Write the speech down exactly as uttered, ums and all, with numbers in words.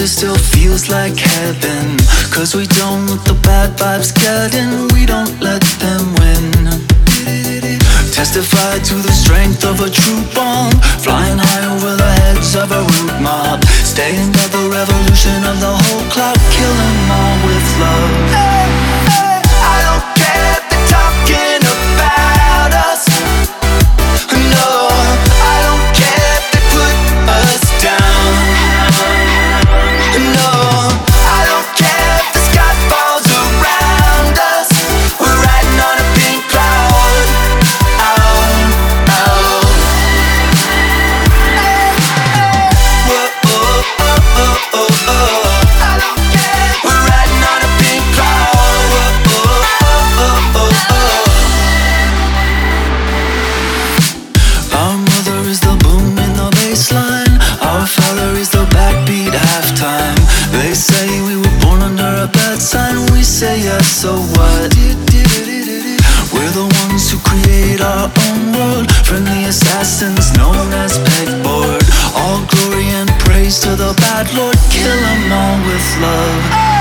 it still feels like heaven. Cause we don't let the bad vibes get in, we don't let them win. Testify to the strength of a true bond, flying high over the heads of a rude mob. Staying at the revolution of the whole clock, kill 'em all with love. Hey, hey, I don't care if they're talking about us. No, I don't care if they put us down. No, I don't care if the sky falls around us. We're riding on a pink cloud. Oh, oh. Whoa, oh, oh, oh, oh, oh. I don't care. We're riding on a pink cloud. Whoa, oh, oh, oh, oh, oh. Our mother is the boom in the bassline. Our father is the backbeat halftime. They say we were born under a bad sign. We say yes, so what? We're the ones who create our own world. Friendly assassins known as pegboard. All glory and praise to the bad Lord. Kill 'em all with love.